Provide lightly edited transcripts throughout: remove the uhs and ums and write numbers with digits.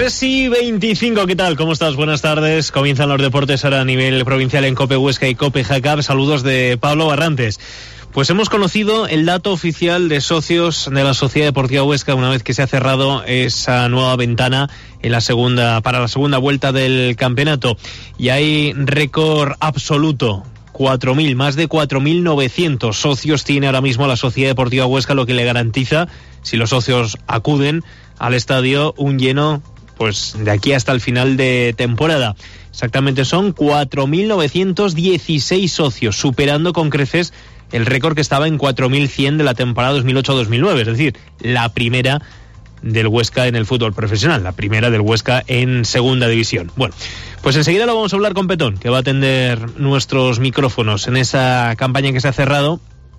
3:25, ¿qué tal? ¿Cómo estás? Buenas tardes. Comienzan los deportes ahora a nivel provincial en COPE Huesca y COPE Jaca. Saludos de Pablo Barrantes. Pues hemos conocido el dato oficial de socios de la Sociedad Deportiva Huesca una vez que se ha cerrado esa nueva ventana para la segunda vuelta del campeonato. Y hay récord absoluto. 4.000, más de 4.900 socios tiene ahora mismo la Sociedad Deportiva Huesca, lo que le garantiza, si los socios acuden al estadio, un lleno pues de aquí hasta el final de temporada. Exactamente son 4.916 socios, superando con creces el récord que estaba en 4.100 de la temporada 2008-2009, es decir, la primera del Huesca en el fútbol profesional, la primera del Huesca en segunda división. Bueno, pues enseguida lo vamos a hablar con Petón, que va a atender nuestros micrófonos en esa campaña que se ha cerrado.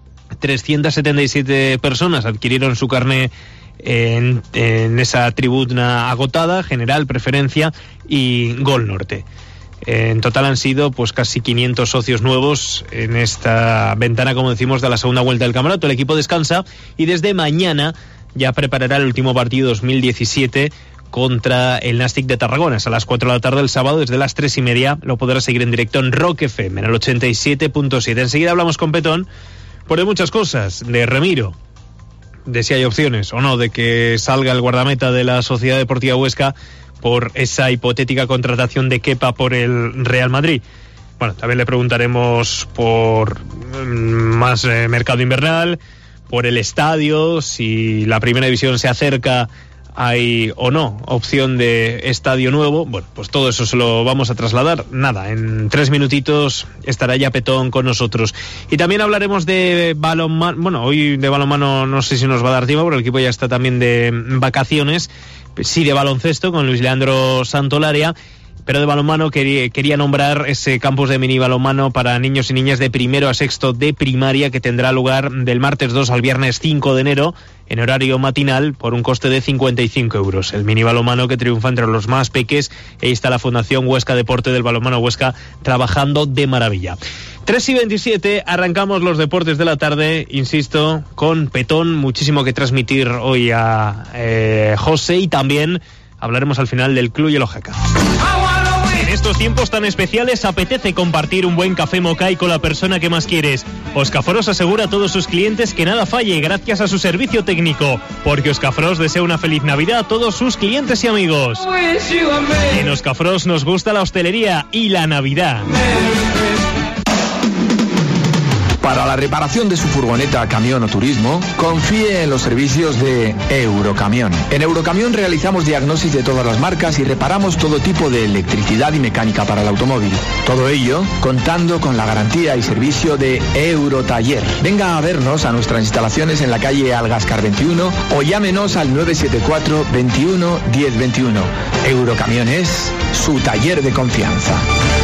377 personas adquirieron su carné en esa tribuna agotada, general, preferencia y Gol Norte. En total han sido pues casi 500 socios nuevos en esta ventana, como decimos, de la segunda vuelta del campeonato. El equipo descansa y desde mañana ya preparará el último partido 2017 contra el Nàstic de Tarragona. Es a las 4 de la tarde el sábado, desde las 3:30 lo podrás seguir en directo en Rock FM, en el 87.7. Enseguida hablamos con Petón por de muchas cosas, de Remiro, de si hay opciones o no de que salga el guardameta de la Sociedad Deportiva Huesca por esa hipotética contratación de Kepa por el Real Madrid. Bueno, también le preguntaremos por más mercado invernal, por el estadio, si la primera división se acerca, hay o no opción de estadio nuevo. Bueno, pues todo eso se lo vamos a trasladar. Nada, en 3 minutitos estará ya Petón con nosotros. Y también hablaremos de balonmano. Bueno, hoy de balonmano no sé si nos va a dar tiempo, porque el equipo ya está también de vacaciones. Sí, de baloncesto con Luis Leandro Santolaria. Pero de balonmano quería nombrar ese campus de mini balonmano para niños y niñas de primero a sexto de primaria, que tendrá lugar del martes 2 al viernes 5 de enero en horario matinal por un coste de 55 euros. El mini balonmano que triunfa entre los más peques, y ahí está la Fundación Huesca Deporte del Balonmano Huesca trabajando de maravilla. 3:27, arrancamos los deportes de la tarde, insisto, con Petón, muchísimo que transmitir hoy a José, y también hablaremos al final del Club y el Oaxaca. En estos tiempos tan especiales apetece compartir un buen café Mocay con la persona que más quieres. Oscafros asegura a todos sus clientes que nada falle gracias a su servicio técnico, porque Oscafros desea una feliz Navidad a todos sus clientes y amigos. En Oscafros nos gusta la hostelería y la Navidad. Para la reparación de su furgoneta, camión o turismo, confíe en los servicios de Eurocamión. En Eurocamión realizamos diagnosis de todas las marcas y reparamos todo tipo de electricidad y mecánica para el automóvil. Todo ello contando con la garantía y servicio de Eurotaller. Venga a vernos a nuestras instalaciones en la calle Algascar 21 o llámenos al 974 21 10 21. Eurocamión es su taller de confianza.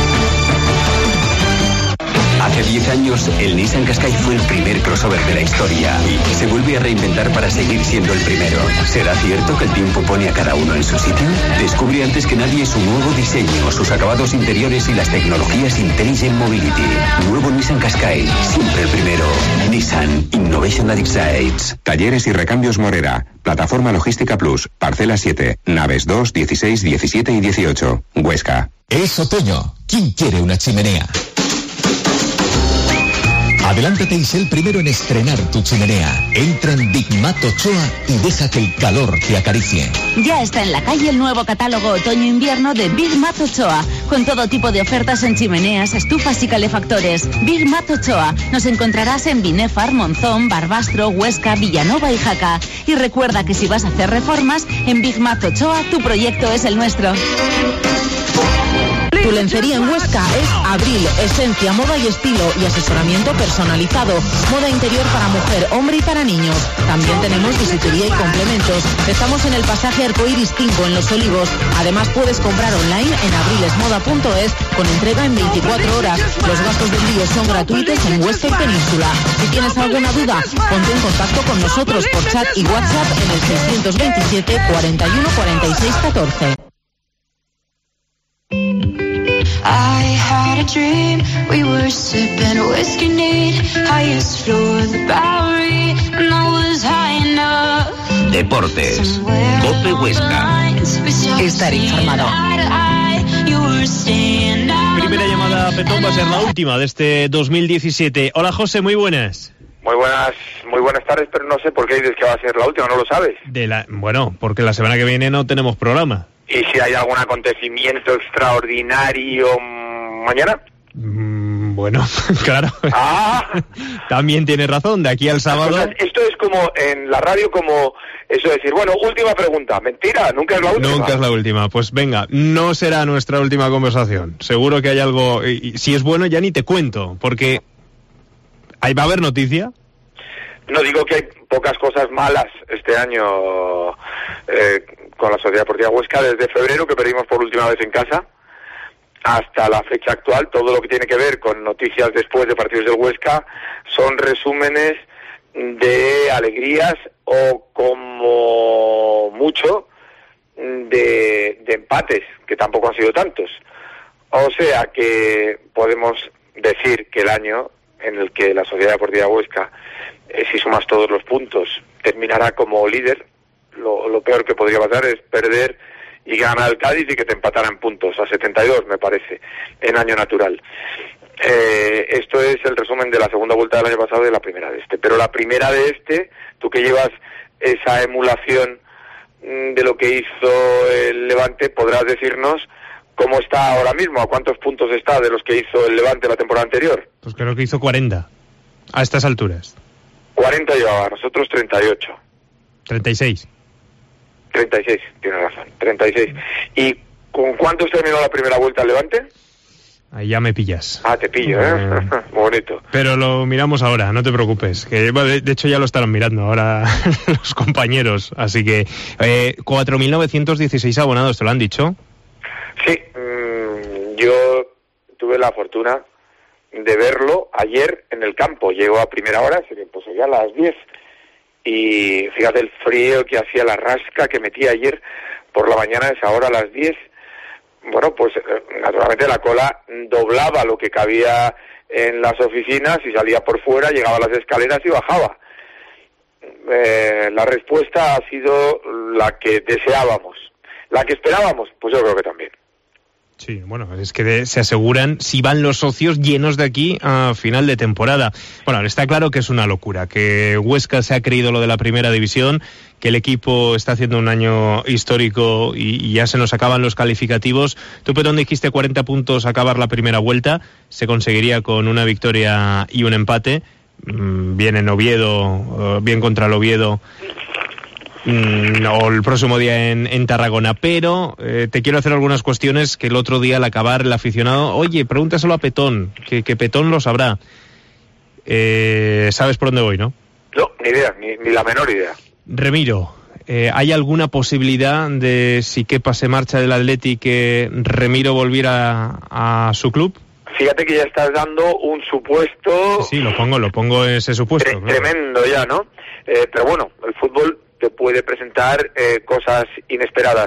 Hace 10 años, el Nissan Qashqai fue el primer crossover de la historia y se vuelve a reinventar para seguir siendo el primero. ¿Será cierto que el tiempo pone a cada uno en su sitio? Descubre antes que nadie su nuevo diseño, sus acabados interiores y las tecnologías Intelligent Mobility. Nuevo Nissan Qashqai, siempre el primero. Nissan Innovation that excites. Talleres y recambios Morera. Plataforma Logística Plus. Parcela 7. Naves 2, 16, 17 y 18. Huesca. Es otoño. ¿Quién quiere una chimenea? Adelántate y sé el primero en estrenar tu chimenea. Entra en Big Mat Ochoa y deja que el calor te acaricie. Ya está en la calle el nuevo catálogo otoño-invierno de Big Mat Ochoa, con todo tipo de ofertas en chimeneas, estufas y calefactores. Big Mat Ochoa. Nos encontrarás en Binefar, Monzón, Barbastro, Huesca, Villanova y Jaca. Y recuerda que si vas a hacer reformas, en Big Mat Ochoa tu proyecto es el nuestro. Tu lencería en Huesca es Abril, esencia, moda y estilo y asesoramiento personalizado. Moda interior para mujer, hombre y para niños. También tenemos bisutería y complementos. Estamos en el pasaje Arcoiris 5 en Los Olivos. Además puedes comprar online en abrilesmoda.es con entrega en 24 horas. Los gastos de envío son gratuitos en Huesca y Península. Si tienes alguna duda, ponte en contacto con nosotros por chat y WhatsApp en el 627 41 46 14. I had a dream, we were sipping whiskey neat, highest floor of the Bowery, and I was high enough. Deportes, COPE Huesca. Estar informado. Primera llamada, Petón, va a ser la última de este 2017. Hola, José, muy buenas. Muy buenas tardes, pero no sé por qué dices que va a ser la última, ¿no lo sabes? Bueno, porque la semana que viene no tenemos programa. ¿Y si hay algún acontecimiento extraordinario mañana? Bueno, claro. También tienes razón, de aquí al sábado... Esto es como en la radio, como eso de decir, bueno, última pregunta. Mentira, nunca es la última. Nunca es la última. Pues venga, no será nuestra última conversación. Seguro que hay algo... Y si es bueno, ya ni te cuento, porque... ¿Ahí va a haber noticia? No digo que hay pocas cosas malas este año con la Sociedad Deportiva Huesca. Desde febrero, que perdimos por última vez en casa, hasta la fecha actual, todo lo que tiene que ver con noticias después de partidos del Huesca son resúmenes de alegrías o, como mucho, de empates, que tampoco han sido tantos. O sea que podemos decir que el año en el que la Sociedad Deportiva Huesca, si sumas todos los puntos, terminará como líder. Lo peor que podría pasar es perder y ganar el Cádiz y que te empataran puntos a 72, me parece, en año natural. Esto es el resumen de la segunda vuelta del año pasado y de la primera de este. Pero la primera de este, tú que llevas esa emulación de lo que hizo el Levante, podrás decirnos cómo está ahora mismo, a cuántos puntos está de los que hizo el Levante la temporada anterior. Pues creo que hizo 40, a estas alturas. 40 llevaba, nosotros 38. 36. 36, tienes razón, 36. ¿Y con cuántos terminó la primera vuelta el Levante? Ahí ya me pillas. Te pillo, ¿eh? Muy bonito. Pero lo miramos ahora, no te preocupes. Que de hecho ya lo estarán mirando ahora los compañeros. Así que 4.916 abonados, ¿te lo han dicho? Sí, yo tuve la fortuna de verlo ayer en el campo. Llegó a primera hora, pues sería a las 10. Y fíjate el frío que hacía, la rasca que metía ayer por la mañana, a esa hora a las 10. Bueno, pues naturalmente la cola doblaba lo que cabía en las oficinas y salía por fuera, llegaba a las escaleras y bajaba. La respuesta ha sido la que deseábamos. La que esperábamos, pues yo creo que también. Sí, bueno, es que se aseguran si van los socios llenos de aquí a final de temporada. Bueno, está claro que es una locura, que Huesca se ha creído lo de la primera división, que el equipo está haciendo un año histórico y ya se nos acaban los calificativos. Tú, Petón, dijiste 40 puntos acabar la primera vuelta, se conseguiría con una victoria y un empate, bien en Oviedo, bien contra el Oviedo, o el próximo día en Tarragona. Pero te quiero hacer algunas cuestiones que el otro día al acabar el aficionado, oye, pregúntaselo a Petón, que Petón lo sabrá. ¿Sabes por dónde voy, no? No, ni idea, ni la menor idea. Remiro, ¿hay alguna posibilidad de, si Kepa se marcha del Atleti, que Remiro volviera a su club? Fíjate que ya estás dando un supuesto... Sí, lo pongo ese supuesto. Tremendo ya, ¿no? Pero bueno, el fútbol te puede presentar cosas inesperadas.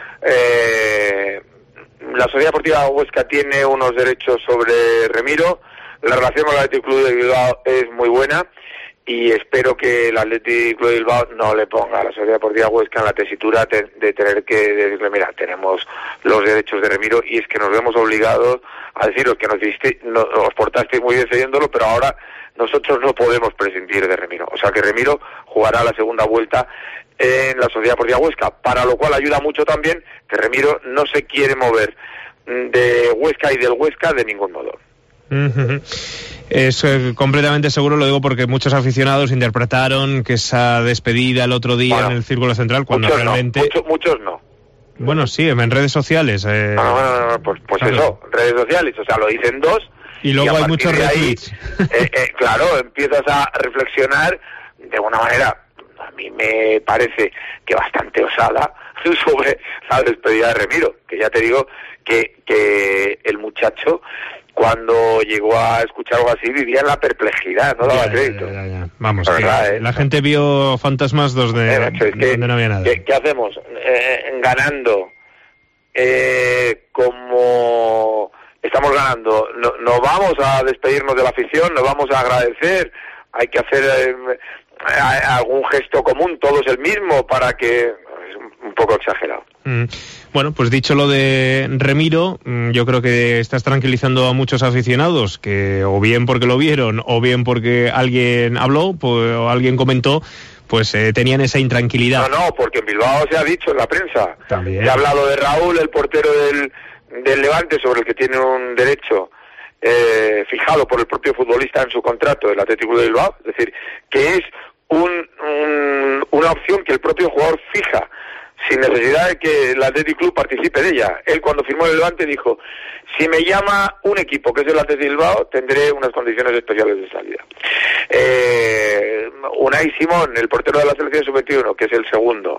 La Sociedad Deportiva Huesca tiene unos derechos sobre Remiro. La relación con el Athletic Club de Bilbao es muy buena y espero que el Athletic Club de Bilbao no le ponga a la Sociedad Deportiva Huesca en la tesitura de tener que decirle, mira, tenemos los derechos de Remiro y es que nos vemos obligados a deciros que os portasteis muy bien cediéndolo, pero ahora nosotros no podemos prescindir de Remiro. O sea que Remiro jugará la segunda vuelta en la Sociedad Deportiva Huesca, para lo cual ayuda mucho también que Remiro no se quiere mover de Huesca y del Huesca de ningún modo. Es completamente seguro, lo digo porque muchos aficionados interpretaron que esa despedida el otro día en el Círculo Central, cuando realmente... Muchos no. Bueno, sí, en redes sociales. Pues claro. Eso, redes sociales, o sea, lo dicen dos. Y luego hay muchos retweets. Claro, empiezas a reflexionar de una manera, a mí me parece que bastante osada, sobre la despedida de Remiro, que ya te digo que el muchacho, cuando llegó a escuchar algo así, vivía en la perplejidad, no daba crédito. Ya. Vamos, la gente vio fantasmas donde no había nada. ¿Qué hacemos? Ganando, como estamos ganando, no vamos a despedirnos de la afición, nos vamos a agradecer, hay que hacer algún gesto común, todos el mismo, para que... Es un poco exagerado. Bueno, pues dicho lo de Remiro, yo creo que estás tranquilizando a muchos aficionados que o bien porque lo vieron o bien porque alguien habló pues, o alguien comentó, pues tenían esa intranquilidad. No, porque en Bilbao se ha dicho en la prensa. También. Se ha hablado de Raúl, el portero del Levante, sobre el que tiene un derecho fijado por el propio futbolista en su contrato del Athletic Club de Bilbao, es decir, que es una opción que el propio jugador fija sin necesidad de que el Athletic Club participe de ella. Él cuando firmó el Levante dijo: si me llama un equipo que es el Athletic Bilbao, tendré unas condiciones especiales de salida. Unai Simón, el portero de la selección sub-21, que es el segundo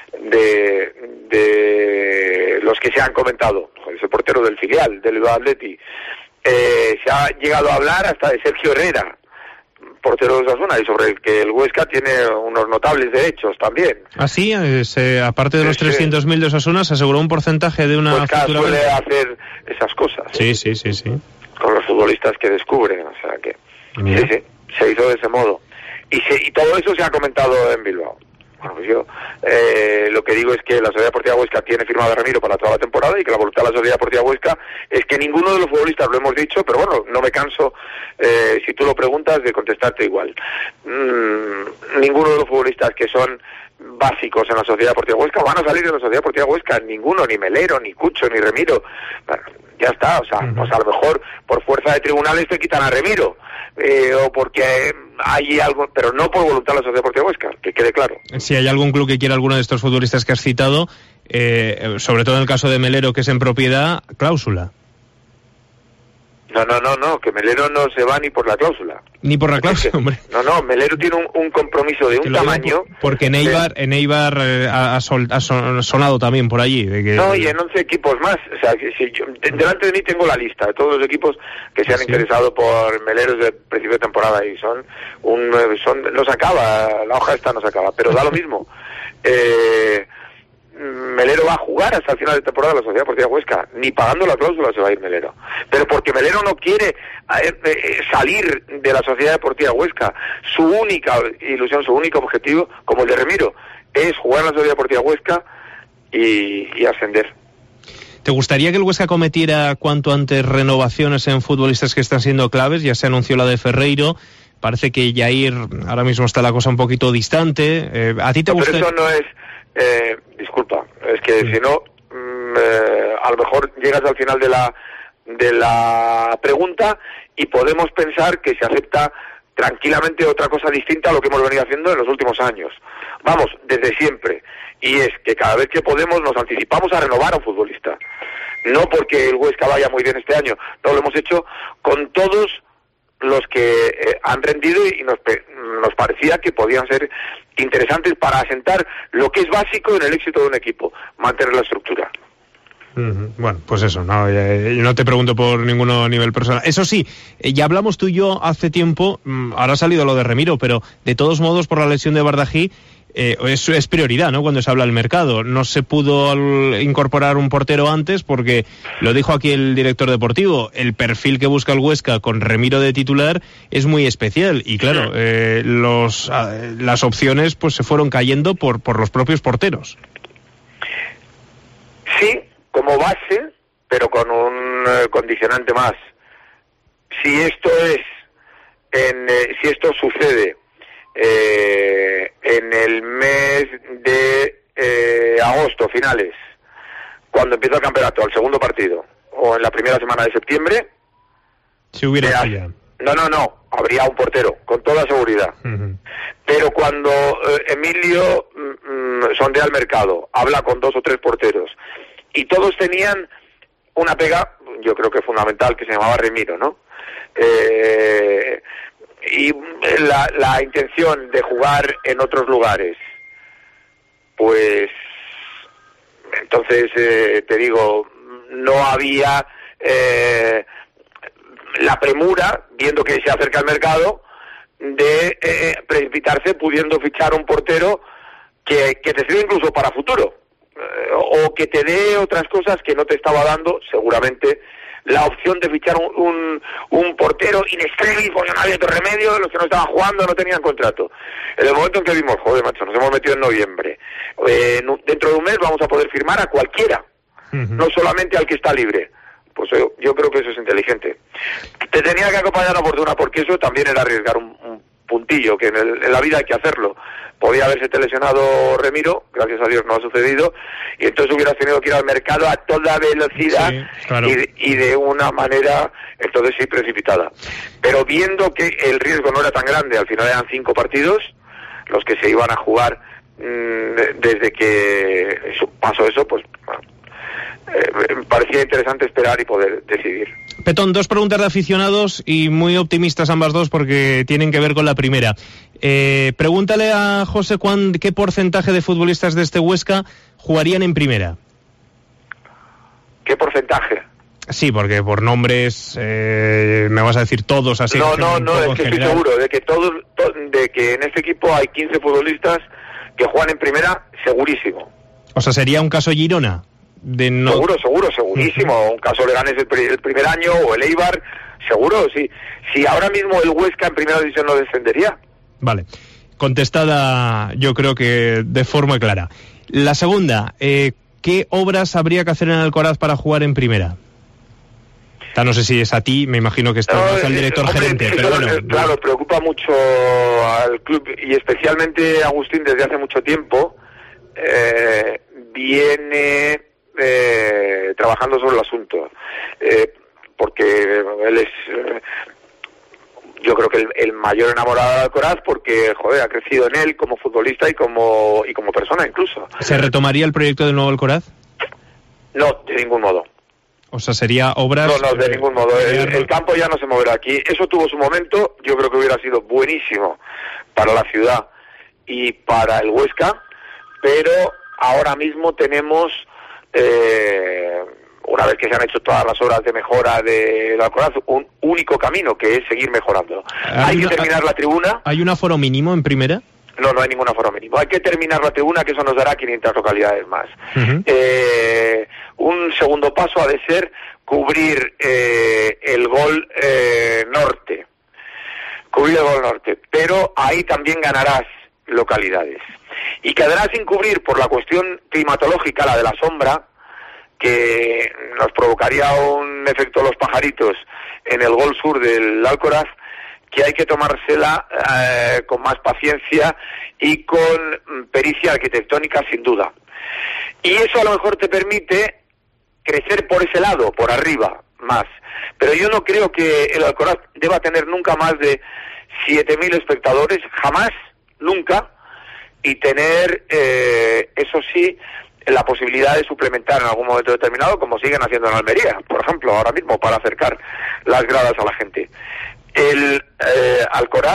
de los que se han comentado, es el portero del filial del Bilbao Athletic, se ha llegado a hablar hasta de Sergio Herrera, portero de Osasuna, y sobre el que el Huesca tiene unos notables derechos también. Así, aparte de los 300.000 de Osasuna, se aseguró un porcentaje de una Huesca futura suele venta. hacer esas cosas. Sí. Con los futbolistas que descubren, o sea que... Mira. Sí, se hizo de ese modo. Y todo eso se ha comentado en Bilbao. Bueno, pues yo lo que digo es que la Sociedad Deportiva Huesca tiene firmado a Remiro para toda la temporada y que la voluntad de la Sociedad Deportiva Huesca es que ninguno de los futbolistas, lo hemos dicho, pero bueno, no me canso, si tú lo preguntas, de contestarte igual. Ninguno de los futbolistas que son básicos en la Sociedad Deportiva Huesca van a salir de la Sociedad Deportiva Huesca, ninguno, ni Melero, ni Cucho, ni Remiro. Bueno, ya está, o sea, pues a lo mejor por fuerza de tribunales te quitan a Remiro, o porque hay algo, pero no por voluntad de la Sociedad Deportiva Huesca, que quede claro. Si hay algún club que quiera alguno de estos futbolistas que has citado, sobre todo en el caso de Melero, que es en propiedad, cláusula. No, que Melero no se va ni por la cláusula. Ni por la cláusula, hombre. No, Melero tiene un compromiso de un tamaño... Porque en Eibar ha sonado también por allí. De que... No, y en 11 equipos más. O sea, que si yo, delante de mí tengo la lista de todos los equipos que se han interesado por Melero desde el principio de temporada, y no se acaba, la hoja esta no se acaba, pero da lo mismo. Melero va a jugar hasta el final de temporada de la Sociedad Deportiva Huesca, ni pagando la cláusula se va a ir Melero, pero porque Melero no quiere salir de la Sociedad Deportiva Huesca. Su única ilusión, su único objetivo, como el de Remiro, es jugar en la Sociedad Deportiva Huesca y ascender. ¿Te gustaría que el Huesca cometiera cuanto antes renovaciones en futbolistas que están siendo claves? Ya se anunció la de Ferreiro, parece que Jair ahora mismo está la cosa un poquito distante. ¿A ti te gusta? Pero eso no es... disculpa, es que si no, a lo mejor llegas al final de la pregunta y podemos pensar que se acepta tranquilamente otra cosa distinta a lo que hemos venido haciendo en los últimos años. Vamos, desde siempre. Y es que cada vez que podemos nos anticipamos a renovar a un futbolista. No porque el Huesca vaya muy bien este año, no, lo hemos hecho con todos los que han rendido y nos parecía que podían ser interesantes para asentar lo que es básico en el éxito de un equipo, mantener la estructura. Bueno, pues eso, no, yo no te pregunto por ninguno nivel personal. Eso sí, ya hablamos tú y yo hace tiempo, ahora ha salido lo de Remiro, pero de todos modos por la lesión de Bardají, eso es prioridad, ¿no? Cuando se habla del mercado. No se pudo incorporar un portero antes porque, lo dijo aquí el director deportivo, el perfil que busca el Huesca con Remiro de titular es muy especial y claro, las opciones pues se fueron cayendo por los propios porteros. Sí, como base, pero con un condicionante más. Si esto sucede en el mes de agosto, finales, cuando empieza el campeonato, al segundo partido, o en la primera semana de septiembre, si hubiera ya. No, habría un portero, con toda seguridad. Pero cuando Emilio sondea el mercado, habla con 2 o 3 porteros, y todos tenían una pega, yo creo que fundamental, que se llamaba Remiro, ¿no? Y la intención de jugar en otros lugares, pues entonces te digo, no había la premura, viendo que se acerca el mercado, de precipitarse pudiendo fichar un portero que te sirve incluso para futuro, o que te dé otras cosas que no te estaba dando seguramente la opción de fichar un portero in extremis, porque no había otro remedio, los que no estaban jugando no tenían contrato. En el momento en que vimos, joder, macho, nos hemos metido en noviembre, dentro de un mes vamos a poder firmar a cualquiera, no solamente al que está libre. Pues yo creo que eso es inteligente. Te tenía que acompañar la fortuna, porque eso también era arriesgar un puntillo, que en la vida hay que hacerlo. Podía haberse lesionado Remiro, gracias a Dios no ha sucedido, y entonces hubieras tenido que ir al mercado a toda velocidad, sí, claro. y de una manera, entonces sí, precipitada. Pero viendo que el riesgo no era tan grande, al final eran 5 partidos los que se iban a jugar desde que pasó eso, pues bueno, me parecía interesante esperar y poder decidir. Petón, 2 preguntas de aficionados y muy optimistas ambas dos porque tienen que ver con la primera. Pregúntale a José qué porcentaje de futbolistas de este Huesca jugarían en primera. ¿Qué porcentaje? Sí, porque por nombres me vas a decir todos así. No, es que estoy seguro de que de que en este equipo hay 15 futbolistas que juegan en primera, segurísimo. O sea, sería un caso Girona. Segurísimo. Un caso Leganés el primer año, o el Eibar, seguro, sí. Si ahora mismo el Huesca en primera división no descendería. Vale, contestada yo creo que de forma clara. La segunda, ¿qué obras habría que hacer en Alcoraz para jugar en primera? No sé si es a ti, me imagino que está el director gerente, pero bueno. Claro, preocupa mucho al club, y especialmente Agustín desde hace mucho tiempo viene trabajando sobre el asunto, porque él es yo creo que el mayor enamorado de Alcoraz, porque joder, ha crecido en él como futbolista y como persona incluso. ¿Se retomaría el proyecto del nuevo Alcoraz? No, de ningún modo. O sea, sería obras... No, de ningún modo. El campo ya no se moverá aquí. Eso tuvo su momento, yo creo que hubiera sido buenísimo para la ciudad y para el Huesca, pero ahora mismo tenemos, una vez que se han hecho todas las obras de mejora de Alcoraz, un único camino, que es seguir mejorando. Hay que terminar la tribuna. ¿Hay un aforo mínimo en primera? No hay ningún aforo mínimo. Hay que terminar la tribuna, que eso nos dará 500 localidades más. Un segundo paso ha de ser cubrir el gol norte. Cubrir el gol norte. Pero ahí también ganarás localidades. Y quedará sin cubrir por la cuestión climatológica, la de la sombra, que nos provocaría un efecto los pajaritos en el gol sur del Alcoraz, que hay que tomársela con más paciencia y con pericia arquitectónica, sin duda. Y eso a lo mejor te permite crecer por ese lado, por arriba, más. Pero yo no creo que el Alcoraz deba tener nunca más de 7.000 espectadores, jamás, nunca, y tener, eso sí, la posibilidad de suplementar en algún momento determinado, como siguen haciendo en Almería, por ejemplo, ahora mismo, para acercar las gradas a la gente. El Alcoraz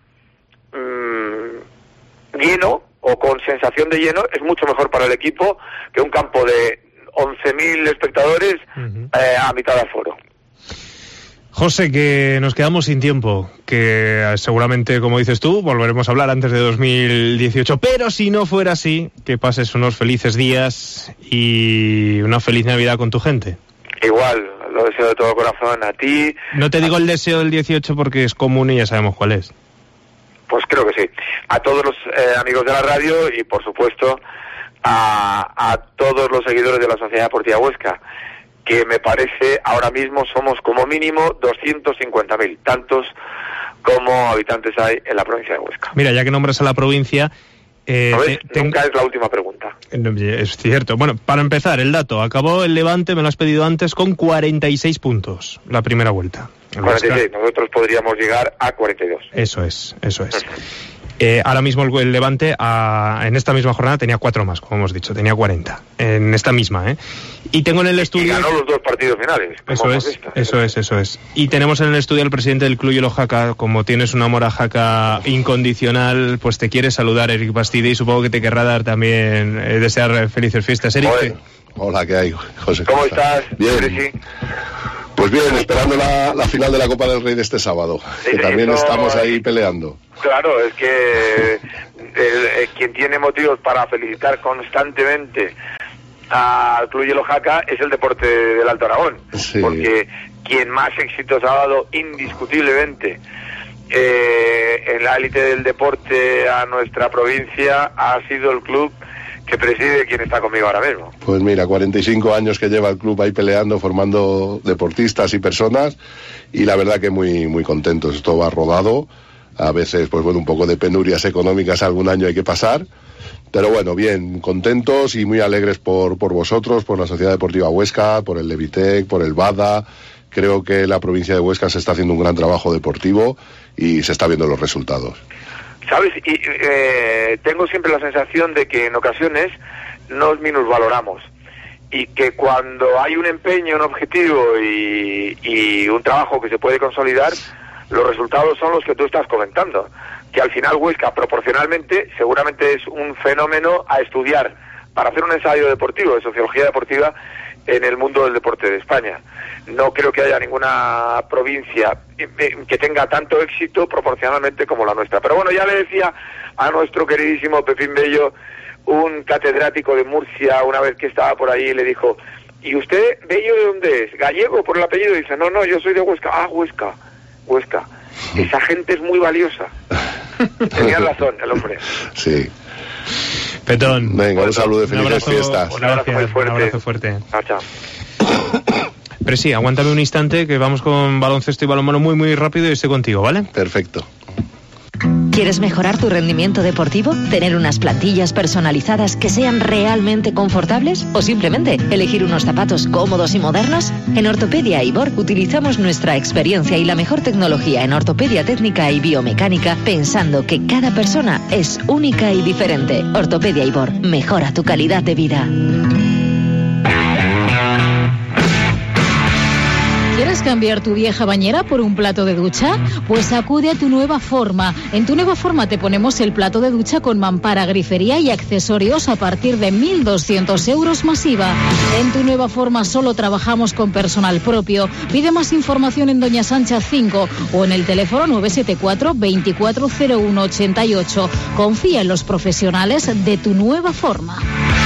lleno o con sensación de lleno es mucho mejor para el equipo que un campo de 11.000 espectadores a mitad de aforo. José, que nos quedamos sin tiempo, que seguramente, como dices tú, volveremos a hablar antes de 2018, pero si no fuera así, que pases unos felices días y una feliz Navidad con tu gente. Igual, lo deseo de todo corazón a ti. No te digo el deseo del 18 porque es común y ya sabemos cuál es. Pues creo que sí. A todos los amigos de la radio y, por supuesto, a todos los seguidores de la Sociedad Deportiva Huesca, que me parece ahora mismo somos como mínimo 250.000, tantos como habitantes hay en la provincia de Huesca. Mira, ya que nombras a la provincia... Nunca es la última pregunta. Es cierto. Bueno, para empezar, el dato. Acabó el Levante, me lo has pedido antes, con 46 puntos la primera vuelta. 46, nosotros podríamos llegar a 42. Eso es. Ahora mismo el Levante en esta misma jornada tenía 4 más, como hemos dicho, tenía 40 en esta misma, Y tengo en el estudio... Y ganó los 2 partidos finales. Eso es. Y tenemos en el estudio al presidente del Club Hielo Jaca. Como tienes un amor a Jaca incondicional, pues te quiere saludar Eric Bastide, y supongo que te querrá dar también desear felices fiestas. Eric. Hola, ¿qué hay, José? ¿Cómo estás? Bien. Pues bien, esperando la final de la Copa del Rey de este sábado, que también estamos ahí peleando. Claro, es que quien tiene motivos para felicitar constantemente al Club Hielo Jaca es el deporte del Alto Aragón, sí. Porque quien más éxitos ha dado indiscutiblemente en la élite del deporte a nuestra provincia ha sido el club que preside quien está conmigo ahora mismo. Pues mira, 45 años que lleva el club ahí peleando, formando deportistas y personas, y la verdad que muy, muy contentos. Esto va rodado, a veces pues bueno, un poco de penurias económicas algún año hay que pasar, pero bueno, bien, contentos y muy alegres por vosotros, por la Sociedad Deportiva Huesca, por el Levitec, por el BADA. Creo que la provincia de Huesca se está haciendo un gran trabajo deportivo y se está viendo los resultados. ¿Sabes? Y tengo siempre la sensación de que en ocasiones nos minusvaloramos y que cuando hay un empeño, un objetivo y un trabajo que se puede consolidar, los resultados son los que tú estás comentando. Que al final Huesca, proporcionalmente, seguramente es un fenómeno a estudiar para hacer un ensayo deportivo, de sociología deportiva, en el mundo del deporte de España. No creo que haya ninguna provincia que tenga tanto éxito proporcionalmente como la nuestra. Pero bueno, ya le decía a nuestro queridísimo Pepín Bello, un catedrático de Murcia, una vez que estaba por ahí, le dijo: ¿y usted, Bello, de dónde es? ¿Gallego por el apellido? Y dice: no, yo soy de Huesca. Ah, Huesca. Esa gente es muy valiosa. Tenía razón el hombre. Sí. Petón. Venga, un saludo de felices fiestas. Un abrazo muy fuerte. Un abrazo fuerte. Chao. Pero sí, aguántame un instante que vamos con baloncesto y balonmano muy, muy rápido y estoy contigo, ¿vale? Perfecto. ¿Quieres mejorar tu rendimiento deportivo? ¿Tener unas plantillas personalizadas que sean realmente confortables? ¿O simplemente elegir unos zapatos cómodos y modernos? En Ortopedia Ibor utilizamos nuestra experiencia y la mejor tecnología en ortopedia técnica y biomecánica, pensando que cada persona es única y diferente. Ortopedia Ibor, mejora tu calidad de vida. ¿Quieres cambiar tu vieja bañera por un plato de ducha? Pues acude a Tu Nueva Forma. En Tu Nueva Forma te ponemos el plato de ducha con mampara, grifería y accesorios a partir de 1.200 euros masiva. En Tu Nueva Forma solo trabajamos con personal propio. Pide más información en Doña Sancha 5 o en el teléfono 974 240188. Confía en los profesionales de Tu Nueva Forma.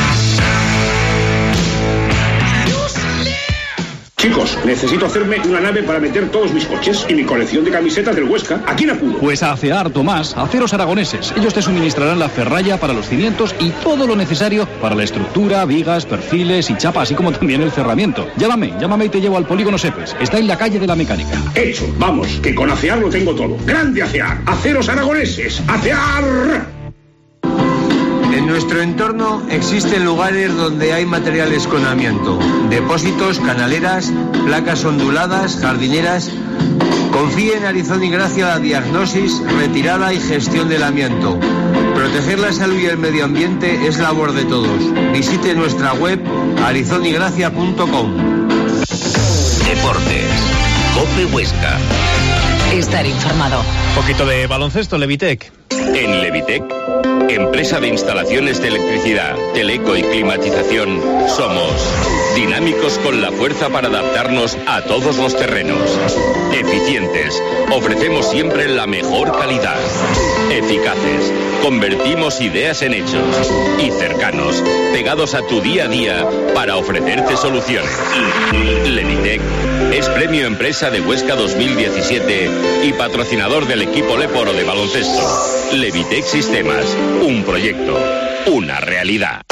Chicos, necesito hacerme una nave para meter todos mis coches y mi colección de camisetas del Huesca. ¿A quién acudo? Pues a ACEAR, Tomás, Aceros Aragoneses. Ellos te suministrarán la ferralla para los cimientos y todo lo necesario para la estructura, vigas, perfiles y chapa, así como también el cerramiento. Llámame y te llevo al Polígono Sepes. Está en la calle de la Mecánica. Hecho, vamos, que con ACEAR lo tengo todo. ¡Grande ACEAR! ¡Aceros Aragoneses! ¡ACEAR! En nuestro entorno existen lugares donde hay materiales con amianto, depósitos, canaleras, placas onduladas, jardineras. Confíe en Arizón y Gracia la diagnosis, retirada y gestión del amianto. Proteger la salud y el medio ambiente es labor de todos. Visite nuestra web arizonygracia.com. Deportes. COPE Huesca. Estar informado. Un poquito de baloncesto, Levitec. En Levitec, empresa de instalaciones de electricidad, teleco y climatización, somos dinámicos con la fuerza para adaptarnos a todos los terrenos. Eficientes, ofrecemos siempre la mejor calidad. Eficaces, convertimos ideas en hechos. Y cercanos, pegados a tu día a día para ofrecerte soluciones. Levitec es Premio Empresa de Huesca 2017 y patrocinador del equipo Leporo de baloncesto. Levitec Sistemas, un proyecto, una realidad.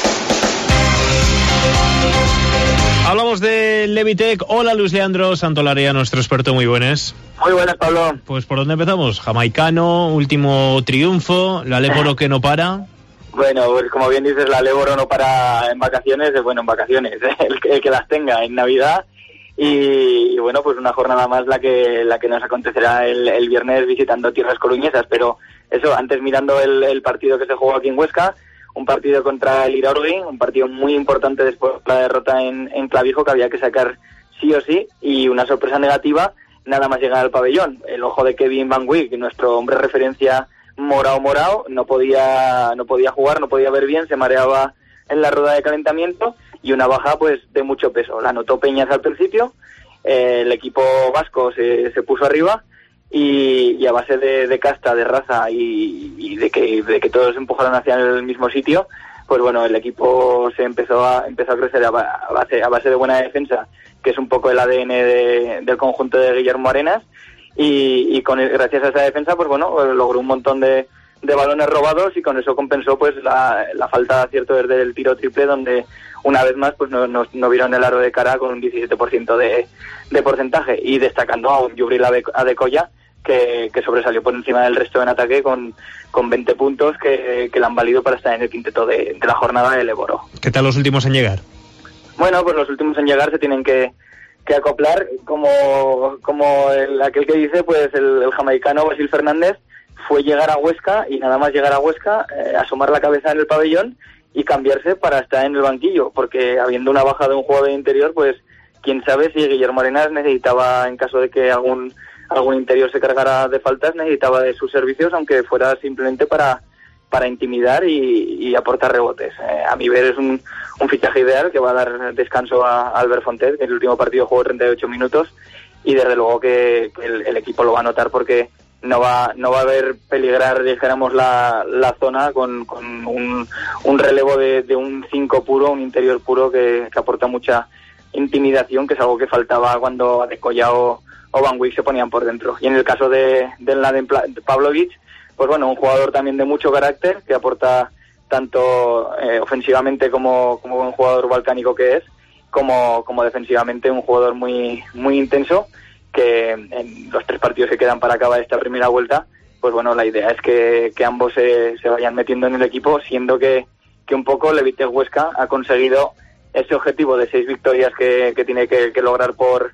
Hablamos de Levitec. Hola, Luis Leandro Santolarea, nuestro experto. Muy buenas. Muy buenas, Pablo. Pues ¿por dónde empezamos? Jamaicano, último triunfo, la Leporo que no para. Bueno, pues como bien dices, la Leporo no para en vacaciones, en vacaciones, el que las tenga en Navidad. Y bueno, pues una jornada más la que nos acontecerá el viernes visitando tierras coruñesas. Pero eso, antes mirando el partido que se jugó aquí en Huesca, un partido contra el Iraurgi, un partido muy importante después de la derrota en Clavijo, que había que sacar sí o sí, y una sorpresa negativa nada más llegar al pabellón. El ojo de Kevin Van Wyk, nuestro hombre referencia morao, no podía jugar, no podía ver bien, se mareaba en la rueda de calentamiento, y una baja pues de mucho peso. La anotó Peñas al principio, el equipo vasco se puso arriba, y a base de casta, de raza y de que todos empujaron hacia el mismo sitio, pues bueno, el equipo se empezó a crecer a base de buena defensa, que es un poco el ADN del conjunto de Guillermo Arenas, y gracias a esa defensa, pues bueno, logró un montón de balones robados, y con eso compensó pues la falta de acierto desde el tiro triple, donde una vez más pues no vieron el aro de cara con un 17% de porcentaje, y destacando a un Yubril Adekoya que sobresalió por encima del resto en ataque con 20 puntos que le han valido para estar en el quinteto de la jornada del Éboro. ¿Qué tal los últimos en llegar? Bueno, pues los últimos en llegar se tienen que acoplar, como aquel que dice, pues el jamaicano Basil Fernández fue llegar a Huesca, y nada más llegar a Huesca, asomar la cabeza en el pabellón y cambiarse para estar en el banquillo, porque habiendo una baja de un jugador de interior, pues quién sabe si Guillermo Arenas necesitaba, en caso de que algún interior se cargara de faltas, necesitaba de sus servicios, aunque fuera simplemente para intimidar y aportar rebotes. A mi ver es un fichaje ideal que va a dar descanso a Albert Fontet, que en el último partido jugó 38 minutos, y desde luego que el equipo lo va a notar, porque no va a haber peligrar, dijéramos, la zona con un relevo de un 5 puro, un interior puro que aporta mucha intimidación, que es algo que faltaba cuando Adekoya o Van Wyk se ponían por dentro. Y en el caso de Mladen Pavlovic, pues bueno, un jugador también de mucho carácter, que aporta tanto ofensivamente como un jugador balcánico que es, como defensivamente un jugador muy, muy intenso, que en los 3 partidos que quedan para acabar esta primera vuelta, pues bueno, la idea es que ambos se vayan metiendo en el equipo, siendo que un poco Levitec Huesca ha conseguido ese objetivo de 6 victorias que tiene que lograr por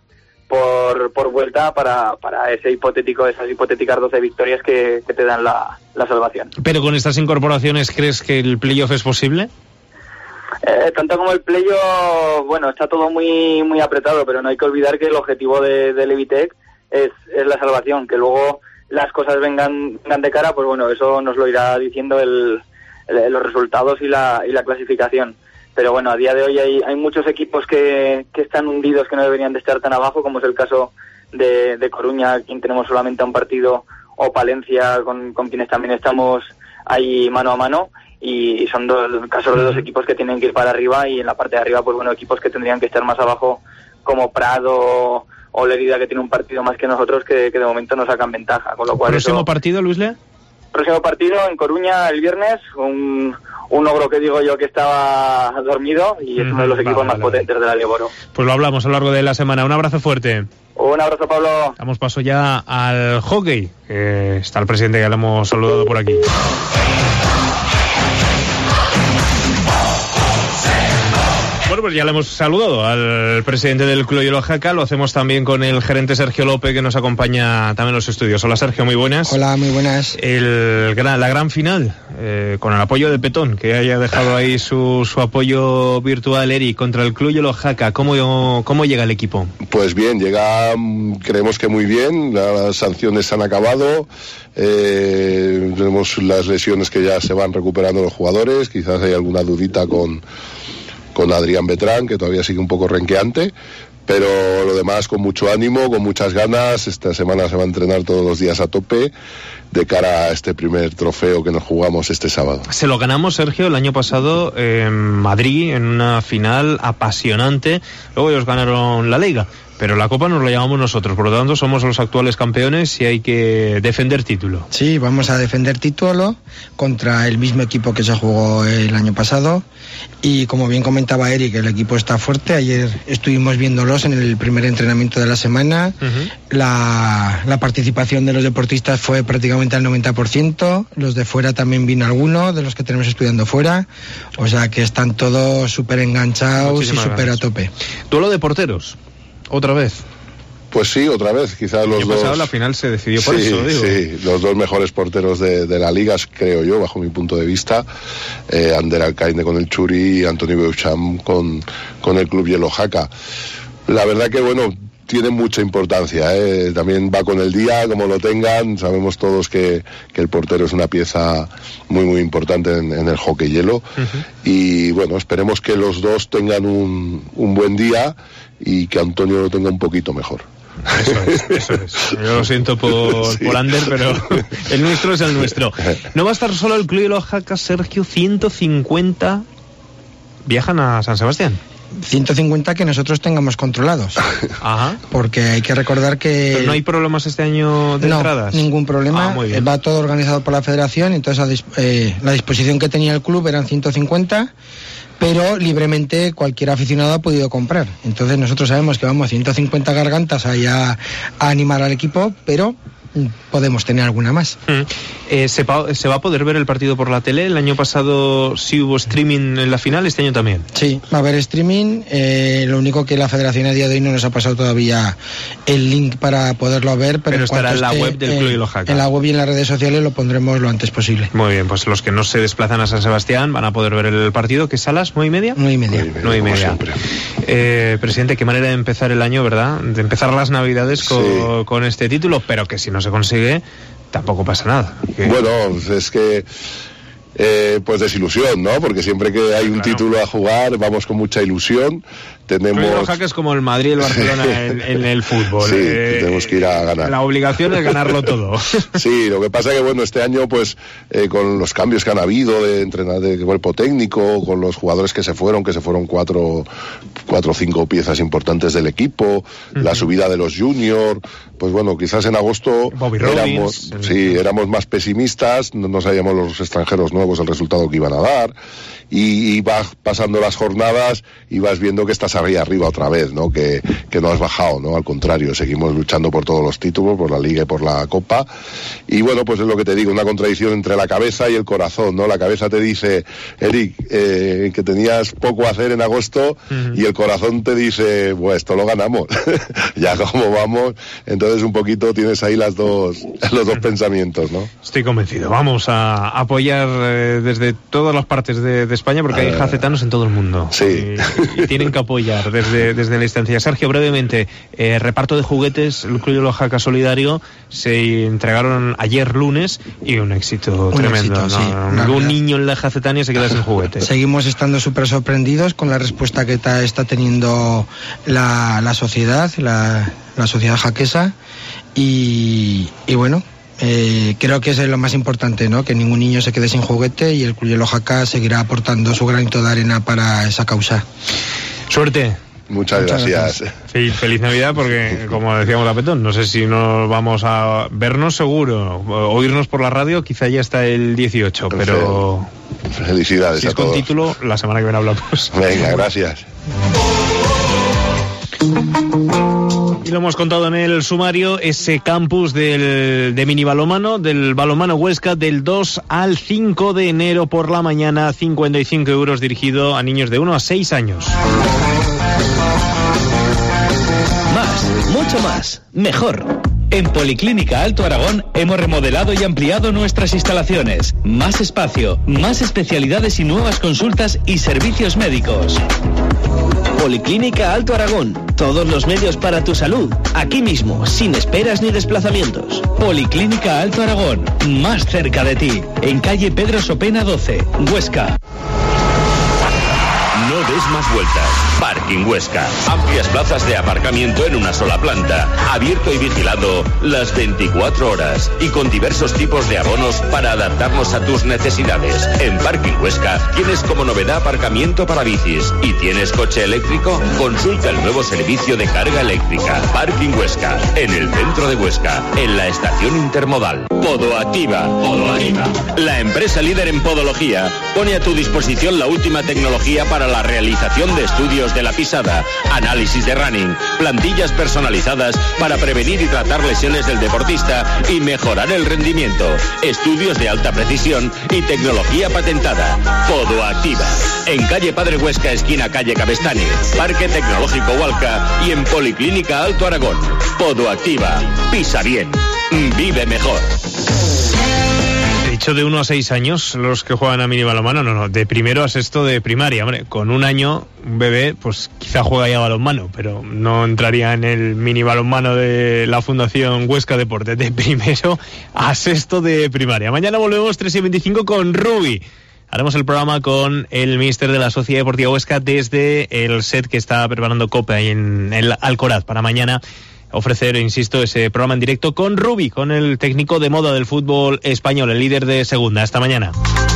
vuelta para esas hipotéticas 12 victorias que te dan la salvación. Pero con estas incorporaciones, ¿crees que el playoff es posible? Tanto como el playoff, bueno, está todo muy muy apretado, pero no hay que olvidar que el objetivo de Levitec es la salvación. Que luego las cosas vengan de cara, pues bueno, eso nos lo irá diciendo los resultados y la clasificación. Pero bueno, a día de hoy hay muchos equipos que están hundidos, que no deberían de estar tan abajo, como es el caso de Coruña, quien tenemos solamente un partido, o Palencia, con quienes también estamos ahí mano a mano, y son casos de 2 equipos que tienen que ir para arriba, y en la parte de arriba, pues bueno, equipos que tendrían que estar más abajo, como Prado o Lerida, que tiene un partido más que nosotros, que de momento nos sacan ventaja. Con lo cual, ¿próximo partido, Luis Lea? Próximo partido en Coruña el viernes, un ogro que digo yo que estaba dormido, y es uno de los equipos más potentes de la Leboro. Pues lo hablamos a lo largo de la semana. Un abrazo fuerte. Un abrazo, Pablo. Damos paso ya al hockey. Está el presidente, ya lo hemos saludado por aquí. Bueno, pues ya le hemos saludado al presidente del Club Hielo Jaca. Lo hacemos también con el gerente Sergio López, que nos acompaña también en los estudios. Hola, Sergio, muy buenas. Hola, muy buenas. La gran final, con el apoyo de Petón, que haya dejado ahí su apoyo virtual, Eric, contra el Club Hielo Jaca. ¿Cómo llega el equipo? Pues bien, creemos que muy bien. Las sanciones han acabado. Tenemos las lesiones que ya se van recuperando los jugadores. Quizás hay alguna dudita con Adrián Betrán, que todavía sigue un poco renqueante, pero lo demás con mucho ánimo, con muchas ganas. Esta semana se va a entrenar todos los días a tope de cara a este primer trofeo que nos jugamos este sábado. Se lo ganamos, Sergio, el año pasado en Madrid, en una final apasionante. Luego ellos ganaron la Liga, pero la Copa nos la llamamos nosotros, por lo tanto somos los actuales campeones y hay que defender título. Sí, vamos a defender título contra el mismo equipo que se jugó el año pasado, y como bien comentaba Eric, el equipo está fuerte. Ayer estuvimos viéndolos en el primer entrenamiento de la semana. La participación de los deportistas fue prácticamente al 90%, los de fuera también vino alguno, de los que tenemos estudiando fuera, o sea que están todos súper enganchados. Muchísimas y súper a tope. Duelo de porteros. ¿Otra vez? Pues sí, otra vez. Quizás los dos... pasado la final se decidió por eso, digo. Sí, los 2 mejores porteros de la liga, creo yo, bajo mi punto de vista. Ander Alcaide con el Churi y Antonio Beauchamp con el Club Hielo Jaca. La verdad que, bueno, tiene mucha importancia, también va con el día, como lo tengan. Sabemos todos que el portero es una pieza muy muy importante en el hockey hielo. Y bueno, esperemos que los dos tengan un buen día y que Antonio lo tenga un poquito mejor. Eso es. Yo lo siento por Ander, pero el nuestro es el nuestro. No va a estar solo el Club de los Jaccas, Sergio. 150 viajan a San Sebastián. 150 que nosotros tengamos controlados. Ajá. Porque hay que recordar que... ¿Pero no hay problemas este año de entradas? No, ningún problema. Muy bien. Va todo organizado por la federación, entonces la disposición que tenía el club eran 150, pero libremente cualquier aficionado ha podido comprar. Entonces nosotros sabemos que vamos 150 gargantas ahí a animar al equipo, pero podemos tener alguna más. ¿Se va a poder ver el partido por la tele? El año pasado sí hubo streaming en la final, este año también. Sí, va a haber streaming. Lo único que la federación a día de hoy no nos ha pasado todavía el link para poderlo ver, pero estará en la web del Club de los Jaccas. En la web y en las redes sociales lo pondremos lo antes posible. Muy bien, pues los que no se desplazan a San Sebastián van a poder ver el partido. ¿Qué salas? ¿9:30? 9:30. Presidente, qué manera de empezar el año, ¿verdad? De empezar las Navidades con este título, pero que si no se consigue, tampoco pasa nada. Bueno, es que pues desilusión, ¿no? Porque siempre que hay un título a jugar, vamos con mucha ilusión. Tenemos... Los Jaccas como el Madrid y el Barcelona en el fútbol. Sí, tenemos que ir a ganar. La obligación es ganarlo todo. Sí, lo que pasa es que, bueno, este año, pues, con los cambios que han habido de entrenador, de cuerpo técnico, con los jugadores que se fueron 4 o 5 piezas importantes del equipo, la subida de los juniors, pues bueno, quizás en agosto éramos más pesimistas, no sabíamos los extranjeros nuevos el resultado que iban a dar, y vas pasando las jornadas y vas viendo que estás ahí arriba otra vez, ¿no? Que no has bajado, ¿no? Al contrario, seguimos luchando por todos los títulos, por la Liga y por la Copa, y bueno, pues es lo que te digo, una contradicción entre la cabeza y el corazón, ¿no? La cabeza te dice, Eric, que tenías poco a hacer en agosto, y el corazón te dice, pues esto lo ganamos, ya como vamos, entonces un poquito tienes ahí los dos pensamientos, ¿no? Estoy convencido, vamos a apoyar desde todas las partes de España, porque hay jacetanos en todo el mundo. Sí. Y tienen que apoyar desde la instancia. Sergio, brevemente, reparto de juguetes, el Club de los Jaccas Solidario, se entregaron ayer lunes y un éxito tremendo. Ningún niño en la Jacetania se queda sin juguete. Seguimos estando súper sorprendidos con la respuesta que está teniendo la sociedad, la sociedad jaquesa, y bueno, creo que eso es lo más importante, ¿no? Que ningún niño se quede sin juguete, y el Club de los Jaccas seguirá aportando su granito de arena para esa causa. Suerte. Muchas gracias. Sí, feliz Navidad, porque como decíamos la Petón, no sé si nos vamos a vernos seguro, oírnos por la radio, quizá ya está el 18, pero felicidades si es a todos. Con título, la semana que viene hablamos. Venga, gracias. Y lo hemos contado en el sumario, ese campus de mini balonmano, del balonmano Huesca, del 2 al 5 de enero por la mañana, 55 euros, dirigido a niños de 1 a 6 años. Más, mucho más, mejor. En Policlínica Alto Aragón hemos remodelado y ampliado nuestras instalaciones. Más espacio, más especialidades y nuevas consultas y servicios médicos. Policlínica Alto Aragón. Todos los medios para tu salud. Aquí mismo, sin esperas ni desplazamientos. Policlínica Alto Aragón. Más cerca de ti. En calle Pedro Sopena 12, Huesca. No des más vueltas. Parking Huesca. Amplias plazas de aparcamiento en una sola planta. Abierto y vigilado las 24 horas. Y con diversos tipos de abonos para adaptarnos a tus necesidades. En Parking Huesca tienes como novedad aparcamiento para bicis. ¿Y tienes coche eléctrico? Consulta el nuevo servicio de carga eléctrica. Parking Huesca. En el centro de Huesca. En la estación intermodal. Podoactiva. Podoactiva. La empresa líder en podología pone a tu disposición la última tecnología para la realización de estudios de la pisada, análisis de running, plantillas personalizadas para prevenir y tratar lesiones del deportista y mejorar el rendimiento, estudios de alta precisión y tecnología patentada. Podoactiva. En calle Padre Huesca, esquina calle Cabestany, Parque Tecnológico Hualca y en Policlínica Alto Aragón. Podoactiva. Pisa bien. Vive mejor. De 1 a 6 años los que juegan a mini balonmano, no, de primero a sexto de primaria. Hombre, con un año, un bebé, pues quizá juega ya balonmano, pero no entraría en el mini balonmano de la Fundación Huesca Deporte, de primero a sexto de primaria. Mañana volvemos 3:25 con Rubi. Haremos el programa con el míster de la Sociedad Deportiva Huesca desde el set que está preparando COPE ahí en el Alcoraz para mañana ofrecer, insisto, ese programa en directo con Rubi, con el técnico de moda del fútbol español, el líder de segunda. Hasta mañana.